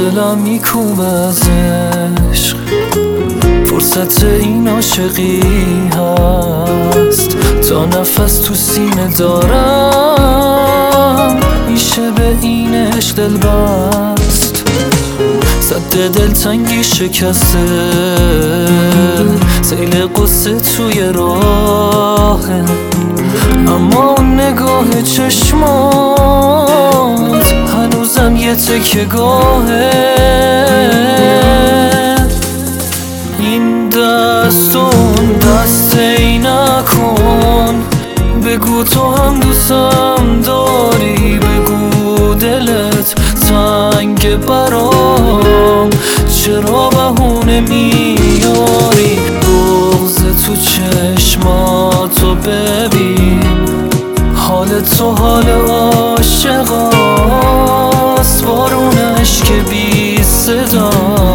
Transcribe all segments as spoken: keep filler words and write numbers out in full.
دلم میکوبه از عشق، فرصت این عاشقی هست تا نفس تو سینه دارم، میشه به این عشق دل بست. صد دلتنگی شکسته، سیل قصه توی راهه، اما اون نگاه چشمات هنوزم یه تکه گاهه. این دست اون دست ای نکن، بگو تو هم دوستم داری، بگو دلت تنگ برام، چرا بهونه میاری؟ بغض تو چشماتو ببین، حال تو حال عاشقاست، بارون عشق بی صدا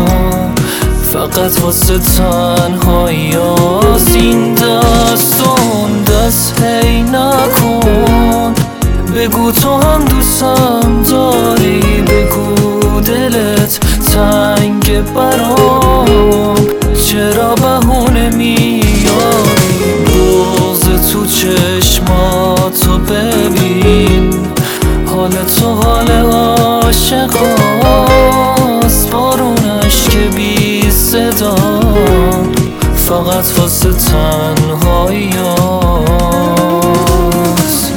فقط واسه تنهاییاست. این دست اون دست هی نکن، بگو تو هم دوستم داری، بگو دلت تنگ برام، چرا بهونه میاری؟ بغض تو چشماتو ببین، حال تو حال عاشقاست، بارون عشق بی صدا فقط واسه تنهاییاست.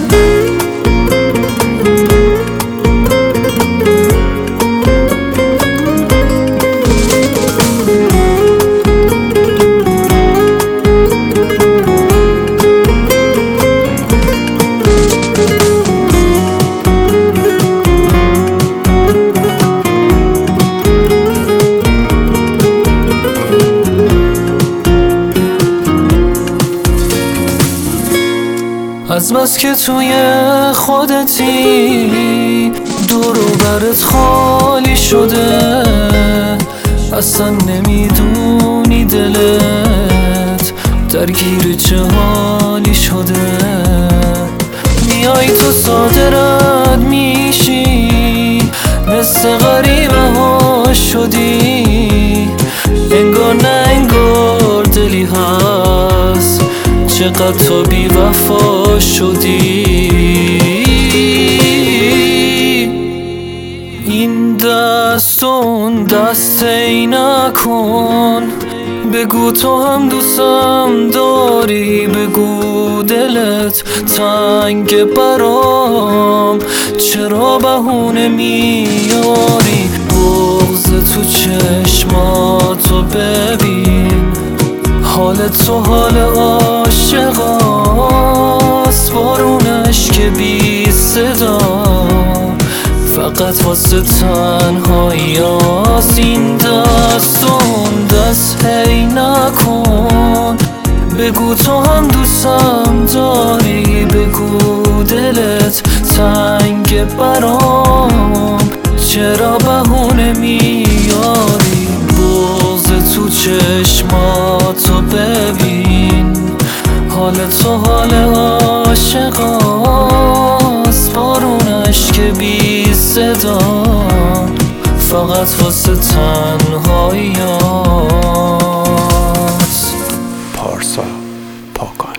از بس که توی خودتی دور و برت خالی شده، اصلا نمیدونی دلت درگیر چه حالی شده. میای تو صادرت میشی، مثل غریبه ها شدی، انگار نه انگار دلی هست، چقدر تو بی وفا شدی. این دست اون دست ای نکن، بگو تو هم دوستم داری، بگو دلت تنگ برام، چرا بهونه میاری؟ بغض تو چشماتو ببین، حال تو حال عاشقاست، بارون عشق بی صدا فقط واسه تنهاییاست. این دست اون دست هی نکن، بگو تو هم دوستم داری، بگو دلت تنگ برام، چرا بهونه میاری؟ بغض تو چشماتو ببین، حال تو حال عاشقاست، بارون عشق بی صدا فقط واسه تنهاییاست. پارسا پاکان.